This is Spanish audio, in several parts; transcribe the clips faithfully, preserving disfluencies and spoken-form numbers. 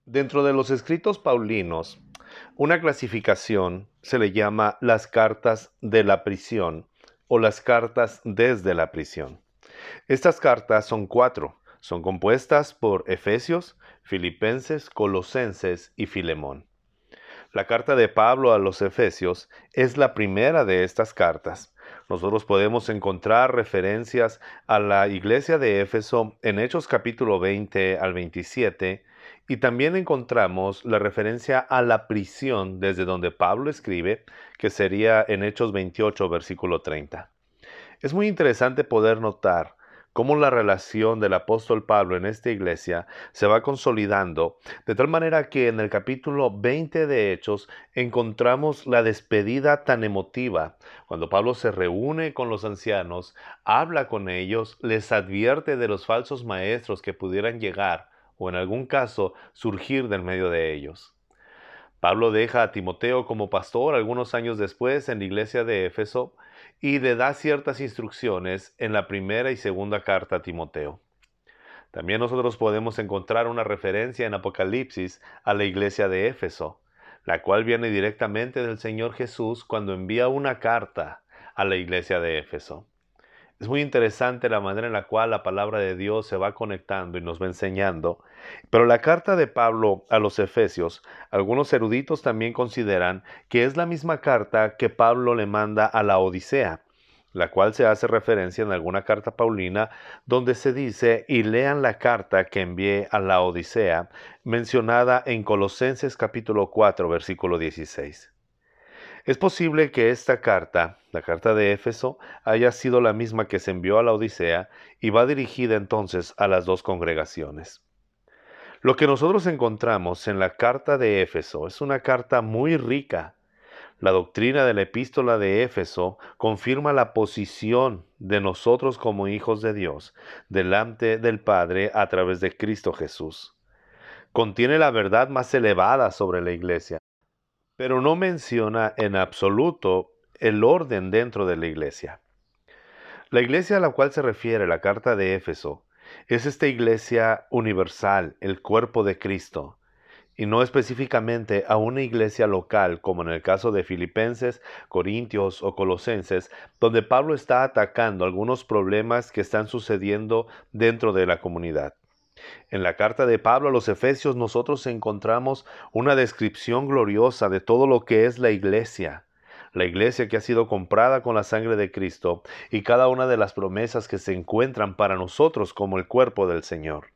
Dentro de los escritos paulinos, una clasificación se le llama las cartas de la prisión o las cartas desde la prisión. Estas cartas son cuatro. Son compuestas por Efesios, Filipenses, Colosenses y Filemón. La carta de Pablo a los Efesios es la primera de estas cartas. Nosotros podemos encontrar referencias a la iglesia de Éfeso en Hechos capítulo veinte al veintisiete, y también encontramos la referencia a la prisión desde donde Pablo escribe, que sería en Hechos veintiocho versículo treinta. Es muy interesante poder notar cómo la relación del apóstol Pablo en esta iglesia se va consolidando, de tal manera que en el capítulo veinte de Hechos encontramos la despedida tan emotiva, cuando Pablo se reúne con los ancianos, habla con ellos, les advierte de los falsos maestros que pudieran llegar, o en algún caso surgir del medio de ellos. Pablo deja a Timoteo como pastor algunos años después en la iglesia de Éfeso y le da ciertas instrucciones en la primera y segunda carta a Timoteo. También nosotros podemos encontrar una referencia en Apocalipsis a la iglesia de Éfeso, la cual viene directamente del Señor Jesús cuando envía una carta a la iglesia de Éfeso. Es muy interesante la manera en la cual la palabra de Dios se va conectando y nos va enseñando. Pero la carta de Pablo a los Efesios, algunos eruditos también consideran que es la misma carta que Pablo le manda a la Odisea, la cual se hace referencia en alguna carta paulina donde se dice: y lean la carta que envié a la Odisea, mencionada en Colosenses capítulo cuatro, versículo dieciséis. Es posible que esta carta, la carta de Éfeso, haya sido la misma que se envió a la Odisea y va dirigida entonces a las dos congregaciones. Lo que nosotros encontramos en la carta de Éfeso es una carta muy rica. La doctrina de la epístola de Éfeso confirma la posición de nosotros como hijos de Dios delante del Padre a través de Cristo Jesús. Contiene la verdad más elevada sobre la iglesia, pero no menciona en absoluto el orden dentro de la iglesia. La iglesia a la cual se refiere la carta de Éfeso es esta iglesia universal, el cuerpo de Cristo, y no específicamente a una iglesia local, como en el caso de Filipenses, Corintios o Colosenses, donde Pablo está atacando algunos problemas que están sucediendo dentro de la comunidad. En la carta de Pablo a los Efesios nosotros encontramos una descripción gloriosa de todo lo que es la iglesia. La iglesia que ha sido comprada con la sangre de Cristo y cada una de las promesas que se encuentran para nosotros como el cuerpo del Señor.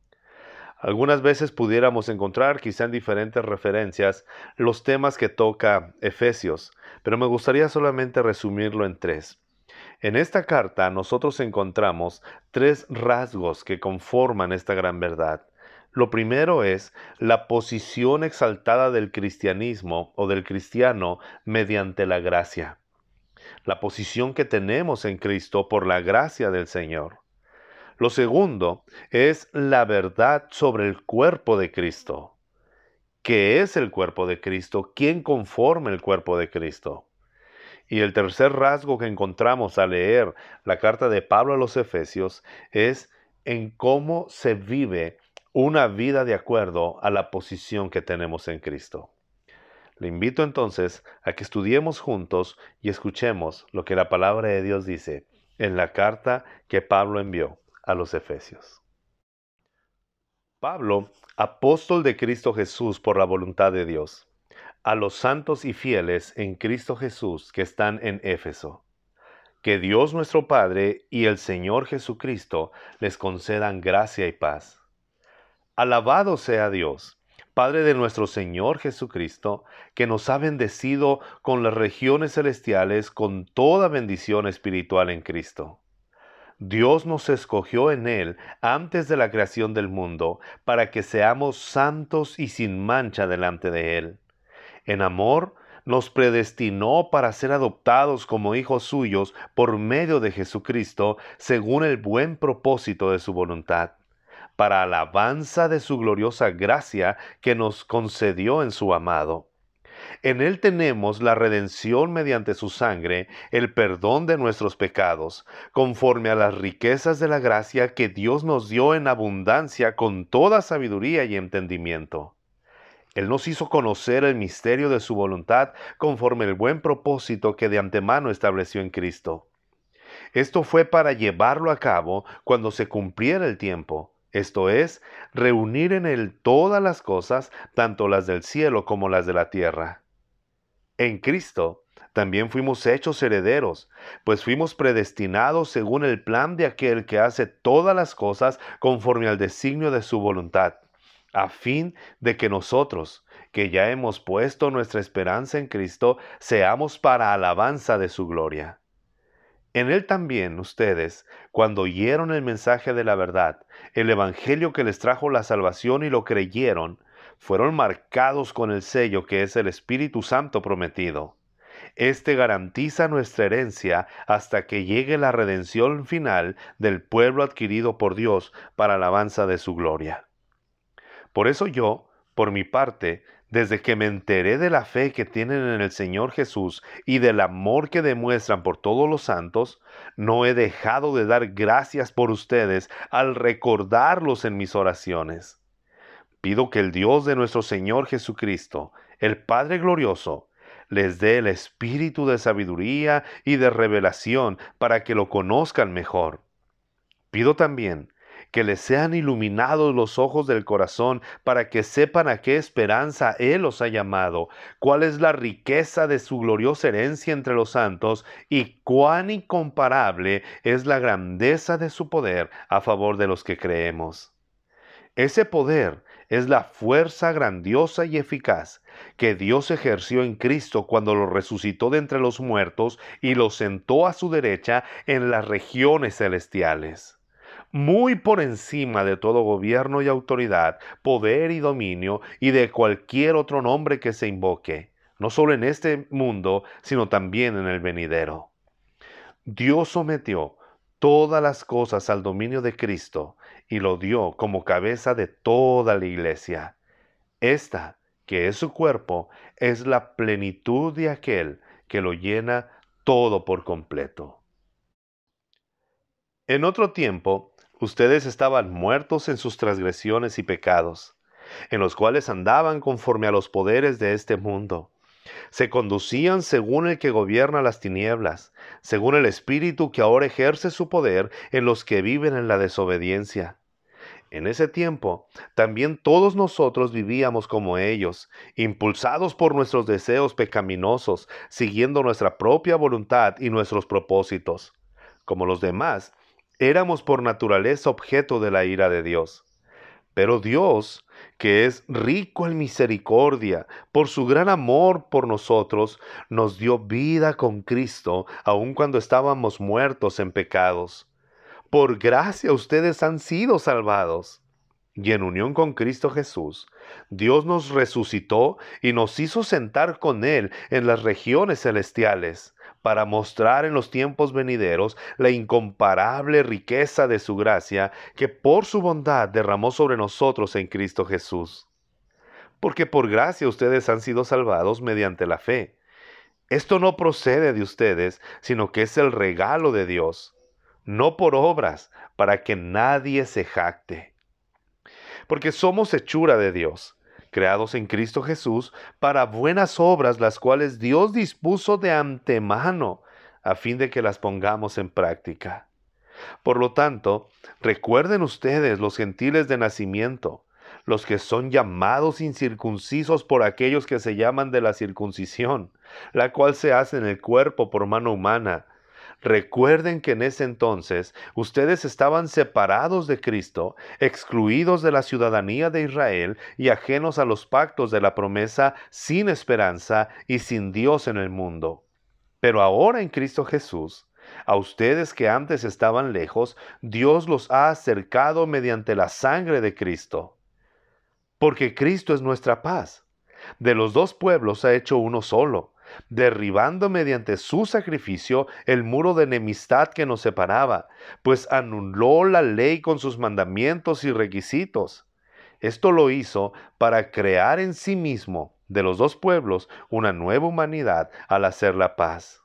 Algunas veces pudiéramos encontrar, quizá en diferentes referencias, los temas que toca Efesios, pero me gustaría solamente resumirlo en tres. En esta carta nosotros encontramos tres rasgos que conforman esta gran verdad. Lo primero es la posición exaltada del cristianismo o del cristiano mediante la gracia. La posición que tenemos en Cristo por la gracia del Señor. Lo segundo es la verdad sobre el cuerpo de Cristo. ¿Qué es el cuerpo de Cristo? ¿Quién conforma el cuerpo de Cristo? Y el tercer rasgo que encontramos al leer la carta de Pablo a los Efesios es en cómo se vive una vida de acuerdo a la posición que tenemos en Cristo. Le invito entonces a que estudiemos juntos y escuchemos lo que la palabra de Dios dice en la carta que Pablo envió a los Efesios. Pablo, apóstol de Cristo Jesús por la voluntad de Dios, a los santos y fieles en Cristo Jesús que están en Éfeso. Que Dios nuestro Padre y el Señor Jesucristo les concedan gracia y paz. Alabado sea Dios, Padre de nuestro Señor Jesucristo, que nos ha bendecido con las regiones celestiales con toda bendición espiritual en Cristo. Dios nos escogió en Él antes de la creación del mundo para que seamos santos y sin mancha delante de Él. En amor, nos predestinó para ser adoptados como hijos suyos por medio de Jesucristo, según el buen propósito de su voluntad, para alabanza de su gloriosa gracia que nos concedió en su amado. En Él tenemos la redención mediante su sangre, el perdón de nuestros pecados, conforme a las riquezas de la gracia que Dios nos dio en abundancia con toda sabiduría y entendimiento. Él nos hizo conocer el misterio de su voluntad conforme el buen propósito que de antemano estableció en Cristo. Esto fue para llevarlo a cabo cuando se cumpliera el tiempo, esto es, reunir en Él todas las cosas, tanto las del cielo como las de la tierra. En Cristo también fuimos hechos herederos, pues fuimos predestinados según el plan de aquel que hace todas las cosas conforme al designio de su voluntad, a fin de que nosotros, que ya hemos puesto nuestra esperanza en Cristo, seamos para alabanza de su gloria. En Él también ustedes, cuando oyeron el mensaje de la verdad, el evangelio que les trajo la salvación y lo creyeron, fueron marcados con el sello que es el Espíritu Santo prometido. Este garantiza nuestra herencia hasta que llegue la redención final del pueblo adquirido por Dios para alabanza de su gloria. Por eso yo, por mi parte, desde que me enteré de la fe que tienen en el Señor Jesús y del amor que demuestran por todos los santos, no he dejado de dar gracias por ustedes al recordarlos en mis oraciones. Pido que el Dios de nuestro Señor Jesucristo, el Padre glorioso, les dé el espíritu de sabiduría y de revelación para que lo conozcan mejor. Pido también que les sean iluminados los ojos del corazón para que sepan a qué esperanza Él los ha llamado, cuál es la riqueza de su gloriosa herencia entre los santos y cuán incomparable es la grandeza de su poder a favor de los que creemos. Ese poder es la fuerza grandiosa y eficaz que Dios ejerció en Cristo cuando lo resucitó de entre los muertos y lo sentó a su derecha en las regiones celestiales, muy por encima de todo gobierno y autoridad, poder y dominio, y de cualquier otro nombre que se invoque, no solo en este mundo, sino también en el venidero. Dios sometió todas las cosas al dominio de Cristo y lo dio como cabeza de toda la iglesia. Esta, que es su cuerpo, es la plenitud de aquel que lo llena todo por completo. En otro tiempo, ustedes estaban muertos en sus transgresiones y pecados, en los cuales andaban conforme a los poderes de este mundo. Se conducían según el que gobierna las tinieblas, según el espíritu que ahora ejerce su poder en los que viven en la desobediencia. En ese tiempo, también todos nosotros vivíamos como ellos, impulsados por nuestros deseos pecaminosos, siguiendo nuestra propia voluntad y nuestros propósitos. Como los demás, éramos por naturaleza objeto de la ira de Dios. Pero Dios, que es rico en misericordia, por su gran amor por nosotros, nos dio vida con Cristo, aun cuando estábamos muertos en pecados. Por gracia ustedes han sido salvados. Y en unión con Cristo Jesús, Dios nos resucitó y nos hizo sentar con Él en las regiones celestiales, para mostrar en los tiempos venideros la incomparable riqueza de su gracia que por su bondad derramó sobre nosotros en Cristo Jesús. Porque por gracia ustedes han sido salvados mediante la fe. Esto no procede de ustedes, sino que es el regalo de Dios, no por obras, para que nadie se jacte. Porque somos hechura de Dios, creados en Cristo Jesús para buenas obras, las cuales Dios dispuso de antemano, a fin de que las pongamos en práctica. Por lo tanto, recuerden ustedes los gentiles de nacimiento, los que son llamados incircuncisos por aquellos que se llaman de la circuncisión, la cual se hace en el cuerpo por mano humana. Recuerden que en ese entonces ustedes estaban separados de Cristo, excluidos de la ciudadanía de Israel y ajenos a los pactos de la promesa, sin esperanza y sin Dios en el mundo. Pero ahora en Cristo Jesús, a ustedes que antes estaban lejos, Dios los ha acercado mediante la sangre de Cristo. Porque Cristo es nuestra paz. De los dos pueblos ha hecho uno solo, derribando mediante su sacrificio el muro de enemistad que nos separaba, pues anuló la ley con sus mandamientos y requisitos. Esto lo hizo para crear en sí mismo, de los dos pueblos, una nueva humanidad al hacer la paz,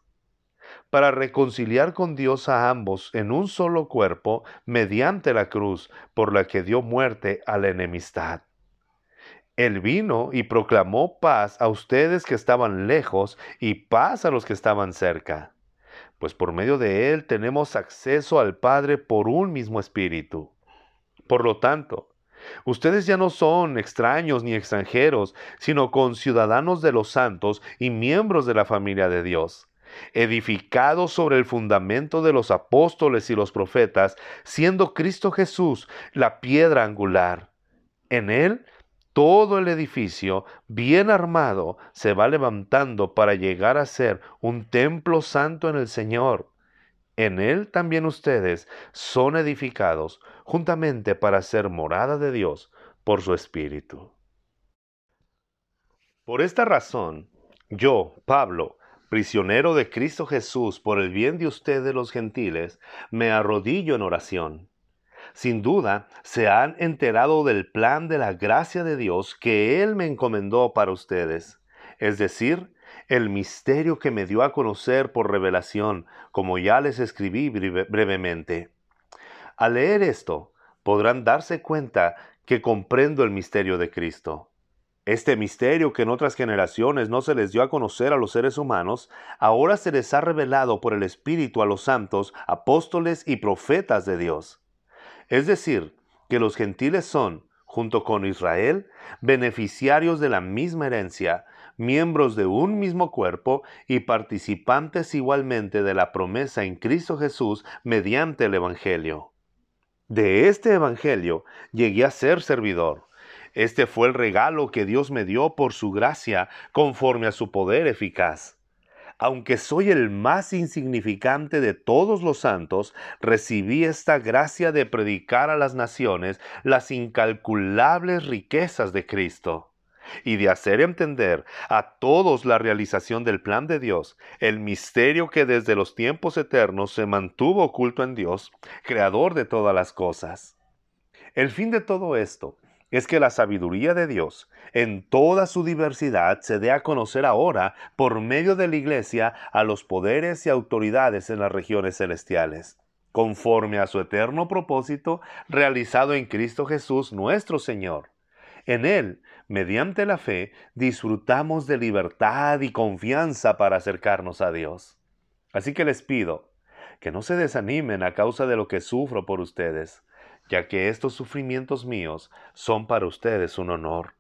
para reconciliar con Dios a ambos en un solo cuerpo mediante la cruz, por la que dio muerte a la enemistad. Él vino y proclamó paz a ustedes que estaban lejos y paz a los que estaban cerca, pues por medio de Él tenemos acceso al Padre por un mismo Espíritu. Por lo tanto, ustedes ya no son extraños ni extranjeros, sino conciudadanos de los santos y miembros de la familia de Dios, edificados sobre el fundamento de los apóstoles y los profetas, siendo Cristo Jesús la piedra angular. En Él, todo el edificio, bien armado, se va levantando para llegar a ser un templo santo en el Señor. En Él también ustedes son edificados juntamente para ser morada de Dios por su Espíritu. Por esta razón, yo, Pablo, prisionero de Cristo Jesús por el bien de ustedes los gentiles, me arrodillo en oración. Sin duda, se han enterado del plan de la gracia de Dios que Él me encomendó para ustedes, es decir, el misterio que me dio a conocer por revelación, como ya les escribí breve- brevemente. Al leer esto, podrán darse cuenta que comprendo el misterio de Cristo. Este misterio que en otras generaciones no se les dio a conocer a los seres humanos, ahora se les ha revelado por el Espíritu a los santos, apóstoles y profetas de Dios. Es decir, que los gentiles son, junto con Israel, beneficiarios de la misma herencia, miembros de un mismo cuerpo y participantes igualmente de la promesa en Cristo Jesús mediante el Evangelio. De este Evangelio llegué a ser servidor. Este fue el regalo que Dios me dio por su gracia conforme a su poder eficaz. Aunque soy el más insignificante de todos los santos, recibí esta gracia de predicar a las naciones las incalculables riquezas de Cristo y de hacer entender a todos la realización del plan de Dios, el misterio que desde los tiempos eternos se mantuvo oculto en Dios, creador de todas las cosas. El fin de todo esto es que la sabiduría de Dios, en toda su diversidad, se dé a conocer ahora por medio de la Iglesia a los poderes y autoridades en las regiones celestiales, conforme a su eterno propósito realizado en Cristo Jesús nuestro Señor. En Él, mediante la fe, disfrutamos de libertad y confianza para acercarnos a Dios. Así que les pido que no se desanimen a causa de lo que sufro por ustedes, ya que estos sufrimientos míos son para ustedes un honor.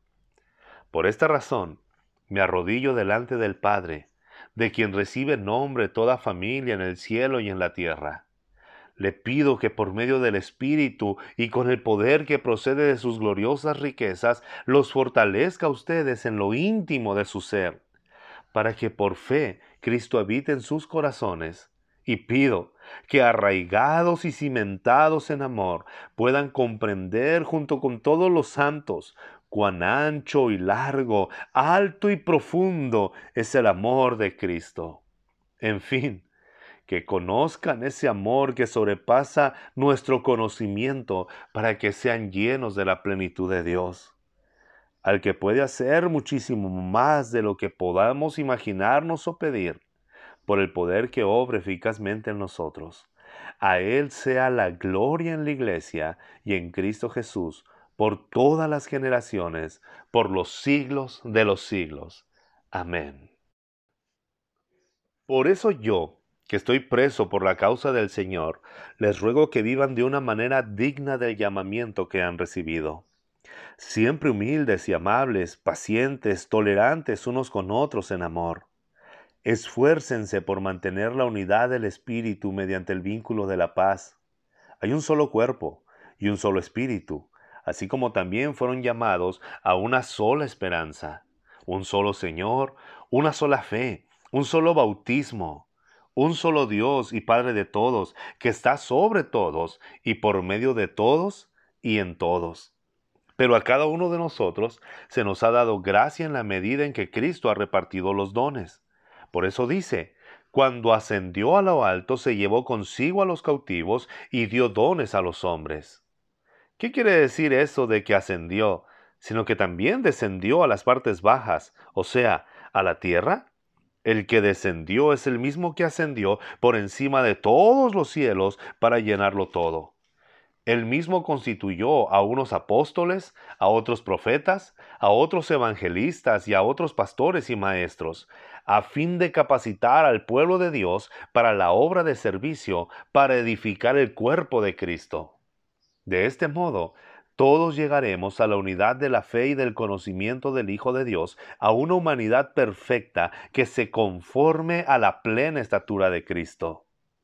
Por esta razón, me arrodillo delante del Padre, de quien recibe nombre toda familia en el cielo y en la tierra. Le pido que por medio del Espíritu y con el poder que procede de sus gloriosas riquezas, los fortalezca a ustedes en lo íntimo de su ser, para que por fe Cristo habite en sus corazones. Y pido que arraigados y cimentados en amor puedan comprender junto con todos los santos cuán ancho y largo, alto y profundo es el amor de Cristo. En fin, que conozcan ese amor que sobrepasa nuestro conocimiento para que sean llenos de la plenitud de Dios, al que puede hacer muchísimo más de lo que podamos imaginarnos o pedir, por el poder que obra eficazmente en nosotros. A Él sea la gloria en la Iglesia y en Cristo Jesús, por todas las generaciones, por los siglos de los siglos. Amén. Por eso yo, que estoy preso por la causa del Señor, les ruego que vivan de una manera digna del llamamiento que han recibido. Siempre humildes y amables, pacientes, tolerantes unos con otros en amor. Esfuércense por mantener la unidad del Espíritu mediante el vínculo de la paz. Hay un solo cuerpo y un solo Espíritu, así como también fueron llamados a una sola esperanza, un solo Señor, una sola fe, un solo bautismo, un solo Dios y Padre de todos, que está sobre todos y por medio de todos y en todos. Pero a cada uno de nosotros se nos ha dado gracia en la medida en que Cristo ha repartido los dones. Por eso dice, cuando ascendió a lo alto se llevó consigo a los cautivos y dio dones a los hombres. ¿Qué quiere decir eso de que ascendió, sino que también descendió a las partes bajas, o sea, a la tierra? El que descendió es el mismo que ascendió por encima de todos los cielos para llenarlo todo. Él mismo constituyó a unos apóstoles, a otros profetas, a otros evangelistas y a otros pastores y maestros, a fin de capacitar al pueblo de Dios para la obra de servicio, para edificar el cuerpo de Cristo. De este modo, todos llegaremos a la unidad de la fe y del conocimiento del Hijo de Dios, a una humanidad perfecta que se conforme a la plena estatura de Cristo.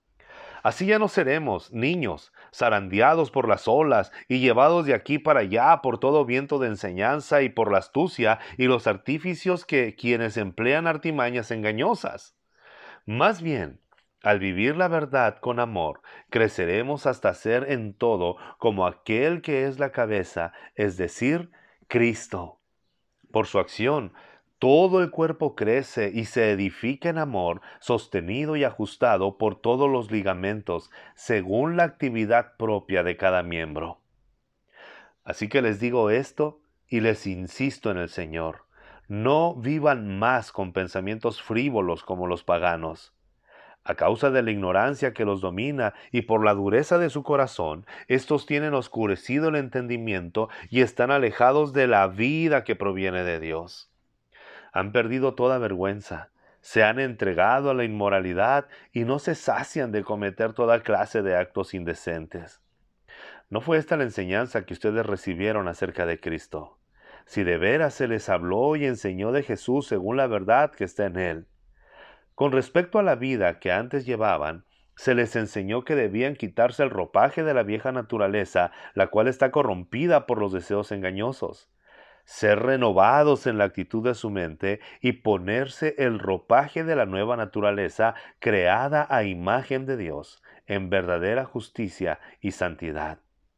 Así ya no seremos niños, zarandeados por las olas y llevados de aquí para allá por todo viento de enseñanza y por la astucia y los artificios que quienes emplean artimañas engañosas. Más bien, al vivir la verdad con amor, creceremos hasta ser en todo como aquel que es la cabeza, es decir, Cristo. Por su acción, todo el cuerpo crece y se edifica en amor, sostenido y ajustado por todos los ligamentos, según la actividad propia de cada miembro. Así que les digo esto y les insisto en el Señor: no vivan más con pensamientos frívolos como los paganos. A causa de la ignorancia que los domina y por la dureza de su corazón, estos tienen oscurecido el entendimiento y están alejados de la vida que proviene de Dios. Han perdido toda vergüenza, se han entregado a la inmoralidad y no se sacian de cometer toda clase de actos indecentes. ¿No fue esta la enseñanza que ustedes recibieron acerca de Cristo? Si de veras se les habló y enseñó de Jesús según la verdad que está en Él. Con respecto a la vida que antes llevaban, se les enseñó que debían quitarse el ropaje de la vieja naturaleza, la cual está corrompida por los deseos engañosos, ser renovados en la actitud de su mente y ponerse el ropaje de la nueva naturaleza creada a imagen de Dios, en verdadera justicia y santidad.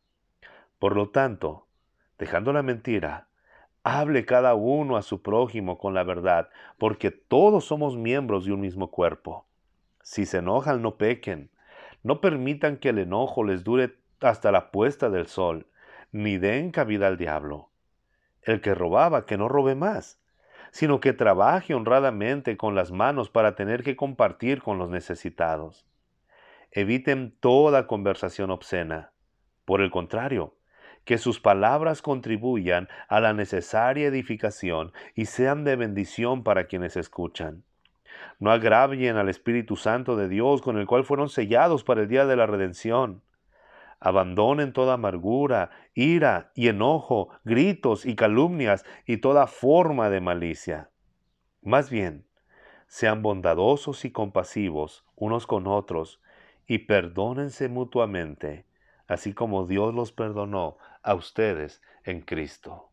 Por lo tanto, dejando la mentira, hable cada uno a su prójimo con la verdad, porque todos somos miembros de un mismo cuerpo. Si se enojan, no pequen. No permitan que el enojo les dure hasta la puesta del sol, ni den cabida al diablo. El que robaba, que no robe más, sino que trabaje honradamente con las manos para tener que compartir con los necesitados. Eviten toda conversación obscena. Por el contrario, que sus palabras contribuyan a la necesaria edificación y sean de bendición para quienes escuchan. No agravien al Espíritu Santo de Dios, con el cual fueron sellados para el día de la redención. Abandonen toda amargura, ira y enojo, gritos y calumnias y toda forma de malicia. Más bien, sean bondadosos y compasivos unos con otros y perdónense mutuamente, así como Dios los perdonó a ustedes en Cristo.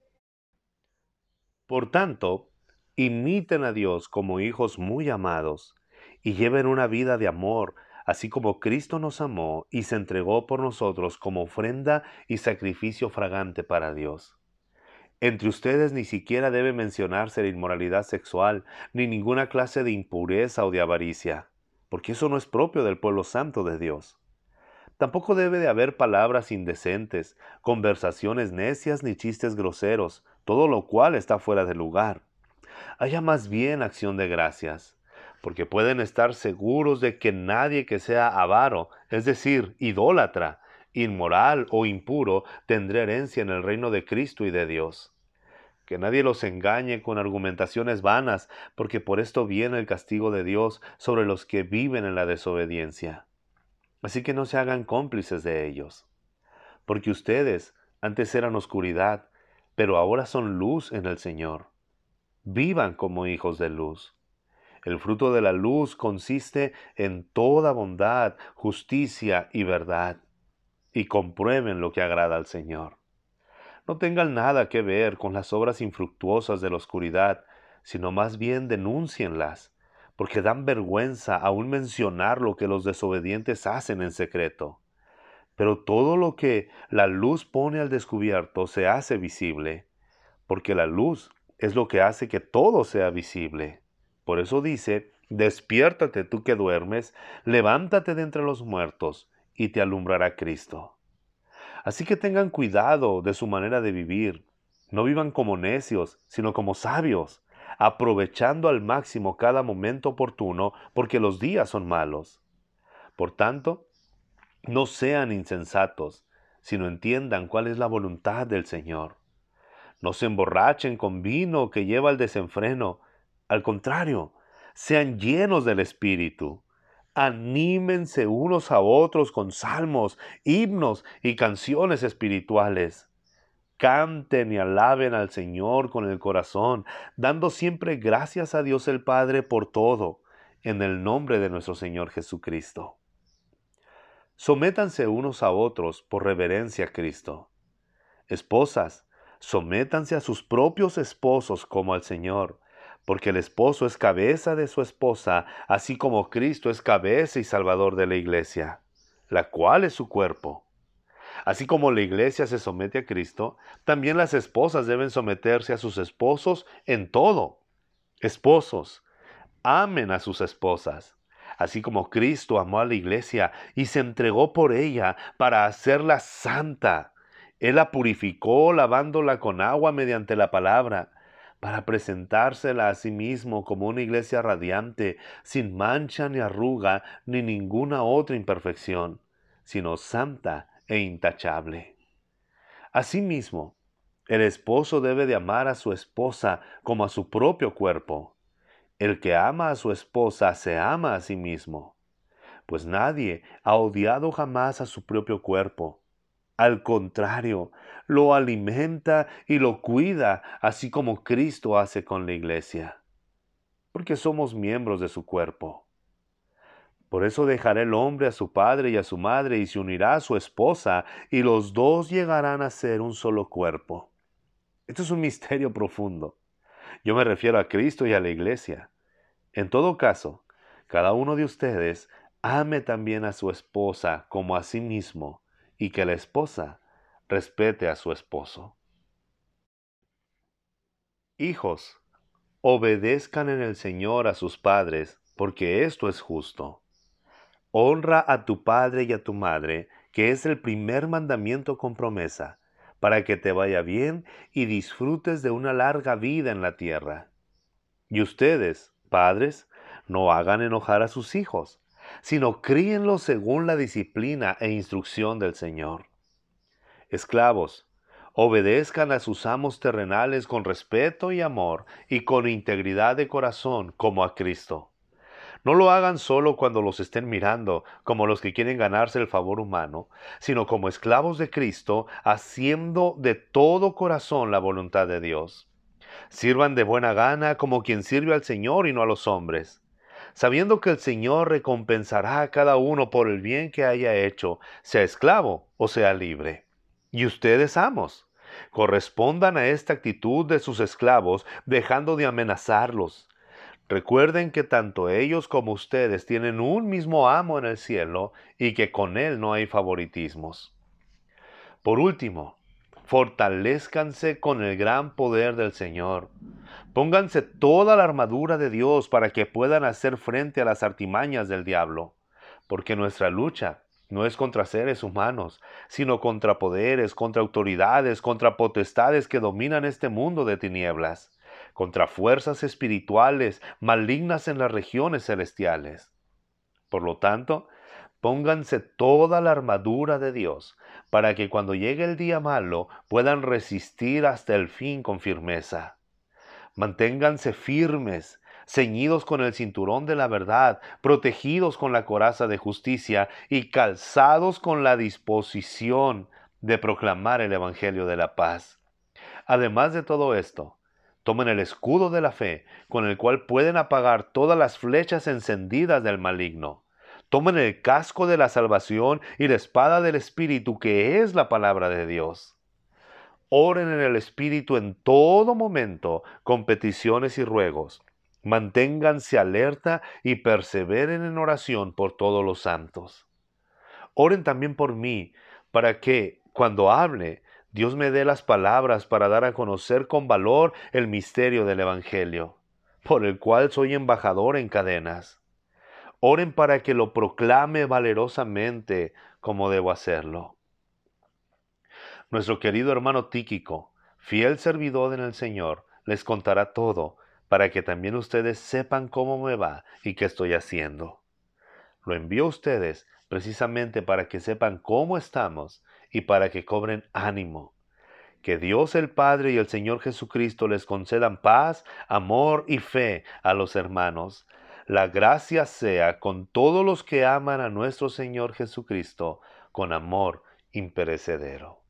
Por tanto, imiten a Dios como hijos muy amados y lleven una vida de amor, así como Cristo nos amó y se entregó por nosotros como ofrenda y sacrificio fragante para Dios. Entre ustedes ni siquiera debe mencionarse la inmoralidad sexual, ni ninguna clase de impureza o de avaricia, porque eso no es propio del pueblo santo de Dios. Tampoco debe de haber palabras indecentes, conversaciones necias ni chistes groseros, todo lo cual está fuera de lugar. Haya más bien acción de gracias, porque pueden estar seguros de que nadie que sea avaro, es decir, idólatra, inmoral o impuro, tendrá herencia en el reino de Cristo y de Dios. Que nadie los engañe con argumentaciones vanas, porque por esto viene el castigo de Dios sobre los que viven en la desobediencia. Así que no se hagan cómplices de ellos, porque ustedes antes eran oscuridad, pero ahora son luz en el Señor. Vivan como hijos de luz. El fruto de la luz consiste en toda bondad, justicia y verdad, y comprueben lo que agrada al Señor. No tengan nada que ver con las obras infructuosas de la oscuridad, sino más bien denúncienlas, porque dan vergüenza aún mencionar lo que los desobedientes hacen en secreto. Pero todo lo que la luz pone al descubierto se hace visible, porque la luz es lo que hace que todo sea visible. Por eso dice: despiértate tú que duermes, levántate de entre los muertos, y te alumbrará Cristo. Así que tengan cuidado de su manera de vivir. No vivan como necios, sino como sabios, aprovechando al máximo cada momento oportuno, porque los días son malos. Por tanto, no sean insensatos, sino entiendan cuál es la voluntad del Señor. No se emborrachen con vino que lleva al desenfreno. Al contrario, sean llenos del Espíritu. Anímense unos a otros con salmos, himnos y canciones espirituales. Canten y alaben al Señor con el corazón, dando siempre gracias a Dios el Padre por todo, en el nombre de nuestro Señor Jesucristo. Sométanse unos a otros por reverencia a Cristo. Esposas, sométanse a sus propios esposos como al Señor, porque el esposo es cabeza de su esposa, así como Cristo es cabeza y salvador de la iglesia, la cual es su cuerpo. Así como la iglesia se somete a Cristo, también las esposas deben someterse a sus esposos en todo. Esposos, amen a sus esposas, así como Cristo amó a la iglesia y se entregó por ella para hacerla santa. Él la purificó lavándola con agua mediante la palabra, para presentársela a sí mismo como una iglesia radiante, sin mancha ni arruga ni ninguna otra imperfección, sino santa e intachable. Asimismo, el esposo debe de amar a su esposa como a su propio cuerpo. El que ama a su esposa se ama a sí mismo, pues nadie ha odiado jamás a su propio cuerpo. Al contrario, lo alimenta y lo cuida, así como Cristo hace con la iglesia, porque somos miembros de su cuerpo. Por eso dejará el hombre a su padre y a su madre y se unirá a su esposa, y los dos llegarán a ser un solo cuerpo. Esto es un misterio profundo. Yo me refiero a Cristo y a la iglesia. En todo caso, cada uno de ustedes ame también a su esposa como a sí mismo, y que la esposa respete a su esposo. Hijos, obedezcan en el Señor a sus padres, porque esto es justo. Honra a tu padre y a tu madre, que es el primer mandamiento con promesa, para que te vaya bien y disfrutes de una larga vida en la tierra. Y ustedes, padres, no hagan enojar a sus hijos, sino críenlos según la disciplina e instrucción del Señor. Esclavos, obedezcan a sus amos terrenales con respeto y amor y con integridad de corazón como a Cristo. No lo hagan solo cuando los estén mirando, como los que quieren ganarse el favor humano, sino como esclavos de Cristo, haciendo de todo corazón la voluntad de Dios. Sirvan de buena gana como quien sirve al Señor y no a los hombres, sabiendo que el Señor recompensará a cada uno por el bien que haya hecho, sea esclavo o sea libre. Y ustedes, amos, correspondan a esta actitud de sus esclavos, dejando de amenazarlos. Recuerden que tanto ellos como ustedes tienen un mismo amo en el cielo y que con él no hay favoritismos. Por último, fortalézcanse con el gran poder del Señor. Pónganse toda la armadura de Dios para que puedan hacer frente a las artimañas del diablo, porque nuestra lucha no es contra seres humanos, sino contra poderes, contra autoridades, contra potestades que dominan este mundo de tinieblas, contra fuerzas espirituales malignas en las regiones celestiales. Por lo tanto, pónganse toda la armadura de Dios, para que cuando llegue el día malo puedan resistir hasta el fin con firmeza. Manténganse firmes, ceñidos con el cinturón de la verdad, protegidos con la coraza de justicia y calzados con la disposición de proclamar el Evangelio de la paz. Además de todo esto, tomen el escudo de la fe, con el cual pueden apagar todas las flechas encendidas del maligno. Tomen el casco de la salvación y la espada del Espíritu, que es la palabra de Dios. Oren en el Espíritu en todo momento, con peticiones y ruegos. Manténganse alerta y perseveren en oración por todos los santos. Oren también por mí, para que, cuando hable, Dios me dé las palabras para dar a conocer con valor el misterio del Evangelio, por el cual soy embajador en cadenas. Oren para que lo proclame valerosamente como debo hacerlo. Nuestro querido hermano Tíquico, fiel servidor en el Señor, les contará todo, para que también ustedes sepan cómo me va y qué estoy haciendo. Lo envío a ustedes precisamente para que sepan cómo estamos y para que cobren ánimo. Que Dios el Padre y el Señor Jesucristo les concedan paz, amor y fe a los hermanos. La gracia sea con todos los que aman a nuestro Señor Jesucristo con amor imperecedero.